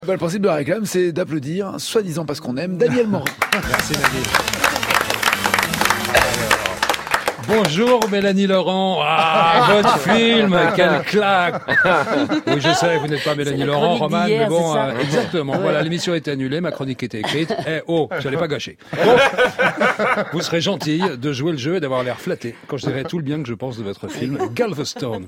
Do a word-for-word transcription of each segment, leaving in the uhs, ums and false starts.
Bah, le principe de la réclame, c'est d'applaudir, soi-disant parce qu'on aime, Daniel Morin. Merci Daniel. Bonjour Mélanie Laurent. Ah, votre film, quelle claque. Oui, je sais, vous n'êtes pas Mélanie Laurent, Roman, mais bon, euh, exactement. Ouais. Voilà, l'émission était annulée, ma chronique était écrite. Eh oh, j'allais pas gâcher. Bon, vous serez gentille de jouer le jeu et d'avoir l'air flatté quand je dirai tout le bien que je pense de votre film Galveston.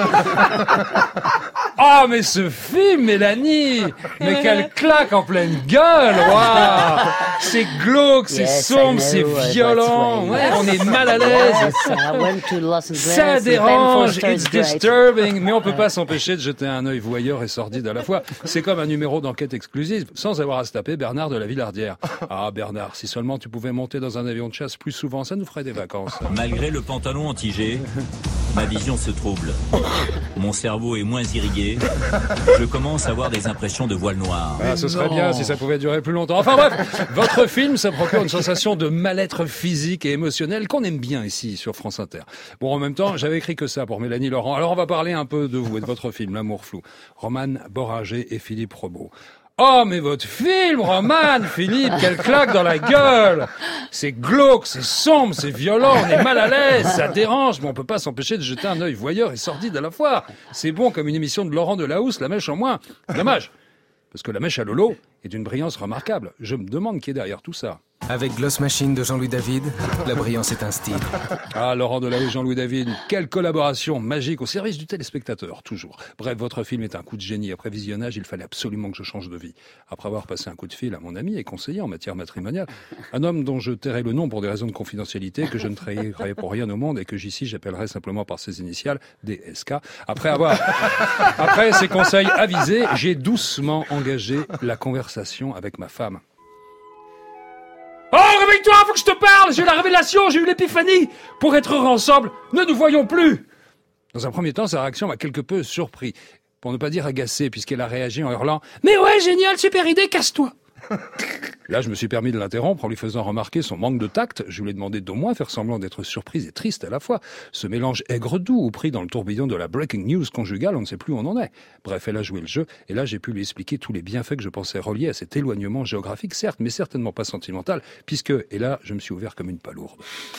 Oh, mais ce film, Mélanie! Mais quelle claque en pleine gueule! Waouh! C'est glauque, c'est yes, sombre, c'est violent. Ouais, on est mal à l'aise. Ça dérange, it's disturbing. Mais on peut pas s'empêcher de jeter un œil voyeur et sordide à la fois. C'est comme un numéro d'enquête exclusive, sans avoir à se taper Bernard de la Villardière. Ah, Bernard, si seulement tu pouvais monter dans un avion de chasse plus souvent, ça nous ferait des vacances. Malgré le pantalon anti-G, ma vision se trouble. Mon cerveau est moins irrigué. Je commence à avoir des impressions de voile noir. Ah, ce serait bien si ça pouvait durer plus longtemps. Enfin bref, votre film, ça procure une sensation de mal-être physique et émotionnel qu'on aime bien ici sur France Inter. Bon, en même temps, j'avais écrit que ça pour Mélanie Laurent. Alors on va parler un peu de vous et de votre film, L'amour flou. Roman Boranger et Philippe Rebaud. Oh, mais votre film, Roman, Philippe, quelle claque dans la gueule! C'est glauque, c'est sombre, c'est violent, on est mal à l'aise, ça dérange, mais on peut pas s'empêcher de jeter un œil voyeur et sordide à la fois. C'est bon comme une émission de Laurent Delahousse, La Mèche en moins. Dommage, parce que La Mèche à Lolo est d'une brillance remarquable. Je me demande qui est derrière tout ça. Avec Gloss Machine de Jean-Louis David, la brillance est un style. Ah, Laurent Delahousse, Jean-Louis David, quelle collaboration magique au service du téléspectateur, toujours. Bref, votre film est un coup de génie. Après visionnage, il fallait absolument que je change de vie. Après avoir passé un coup de fil à mon ami et conseiller en matière matrimoniale, un homme dont je tairai le nom pour des raisons de confidentialité, que je ne trahirai pour rien au monde et que j'ici j'appellerai simplement par ses initiales, D S K. Après avoir, après ces conseils avisés, j'ai doucement engagé la conversation avec ma femme. Oh, réveille-toi, faut que je te parle! J'ai eu la révélation, j'ai eu l'épiphanie! Pour être heureux ensemble, ne nous voyons plus! Dans un premier temps, sa réaction m'a quelque peu surpris. Pour ne pas dire agacé, puisqu'elle a réagi en hurlant « Mais ouais, génial, super idée, casse-toi !» Là, je me suis permis de l'interrompre en lui faisant remarquer son manque de tact. Je lui ai demandé d'au moins faire semblant d'être surprise et triste à la fois. Ce mélange aigre-doux ou pris dans le tourbillon de la breaking news conjugale, on ne sait plus où on en est. Bref, elle a joué le jeu, et là, j'ai pu lui expliquer tous les bienfaits que je pensais reliés à cet éloignement géographique, certes, mais certainement pas sentimental, puisque, et là, je me suis ouvert comme une palourde.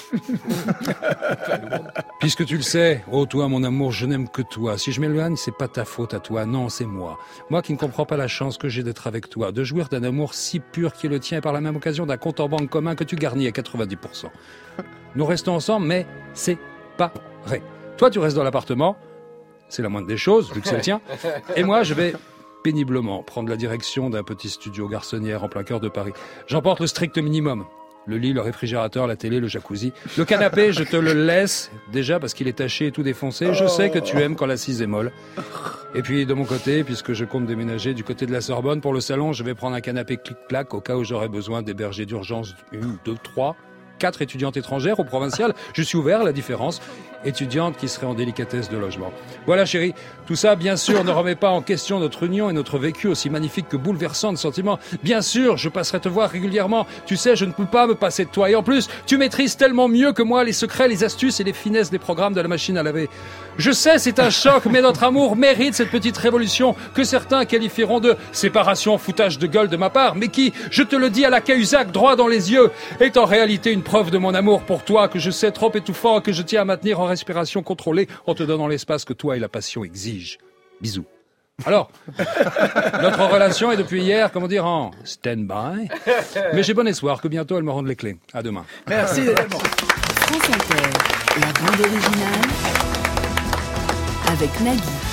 Puisque tu le sais, oh toi, mon amour, je n'aime que toi. Si je m'éloigne, c'est pas ta faute à toi, non, c'est moi. Moi qui ne comprends pas la chance que j'ai d'être avec toi, de jouir d'un amour si pur qui est le tien et par la même occasion d'un compte en banque commun que tu garnis à quatre-vingt-dix pour cent. Nous restons ensemble, mais c'est pas vrai. Toi, tu restes dans l'appartement, c'est la moindre des choses, vu que c'est le tien, et moi, je vais péniblement prendre la direction d'un petit studio garçonnière en plein cœur de Paris. J'emporte le strict minimum. Le lit, le réfrigérateur, la télé, le jacuzzi. Le canapé, je te le laisse, déjà parce qu'il est taché et tout défoncé. Je sais que tu aimes quand l'assise est molle. Et puis, de mon côté, puisque je compte déménager du côté de la Sorbonne, pour le salon, je vais prendre un canapé clic-clac au cas où j'aurais besoin d'héberger d'urgence une, deux, trois, quatre étudiantes étrangères au provincial. Je suis ouvert à la différence. Étudiantes qui seraient en délicatesse de logement. Voilà, chérie. Tout ça, bien sûr, ne remet pas en question notre union et notre vécu aussi magnifique que bouleversant de sentiments. Bien sûr, je passerai te voir régulièrement. Tu sais, je ne peux pas me passer de toi. Et en plus, tu maîtrises tellement mieux que moi les secrets, les astuces et les finesses des programmes de la machine à laver. Je sais, c'est un choc, mais notre amour mérite cette petite révolution que certains qualifieront de séparation, foutage de gueule de ma part, mais qui, je te le dis à la Cahuzac, droit dans les yeux, est en réalité une preuve de mon amour pour toi que je sais trop étouffant et que je tiens à maintenir en respiration contrôlée en te donnant l'espace que toi et la passion exigent. Bisous. Alors, notre relation est depuis hier, comment dire, en stand-by. Mais j'ai bon espoir que bientôt elle me rende les clés. À demain. Merci. France Inter, la bande originale avec Nagui.